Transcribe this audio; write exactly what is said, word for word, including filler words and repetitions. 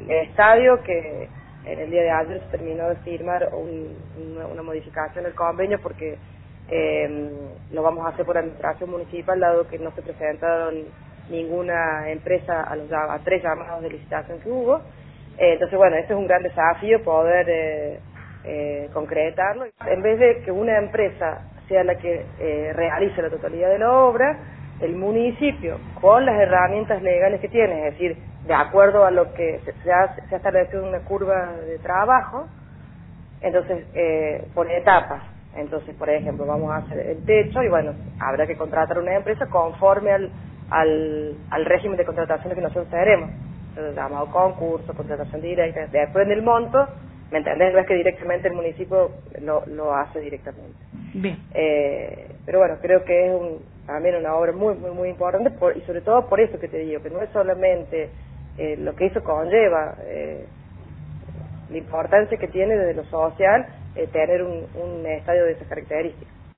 estadio que en el día de ayer se terminó de firmar un, una, una modificación del convenio porque eh, lo vamos a hacer por administración municipal, dado que no se presentaron ninguna empresa a, los, a tres llamados de licitación que hubo. Eh, entonces, bueno, este es un gran desafío poder eh, eh, concretarlo. En vez de que una empresa sea la que eh, realice la totalidad de la obra, el municipio, con las herramientas legales que tiene, es decir, de acuerdo a lo que se, se, ha, se ha establecido una curva de trabajo, entonces eh, por etapas. Entonces, por ejemplo, vamos a hacer el techo y bueno, habrá que contratar una empresa conforme al, al, al régimen de contratación que nosotros tenemos. Entonces, llamado concurso, contratación directa, después del monto, ¿me entendés? No es que directamente el municipio lo, lo hace directamente. Bien. Eh, pero bueno, creo que es un, también una obra muy, muy, muy importante por, y sobre todo por eso que te digo, que no es solamente eh, lo que eso conlleva, eh, la importancia que tiene desde lo social eh, tener un, un estadio de esas características.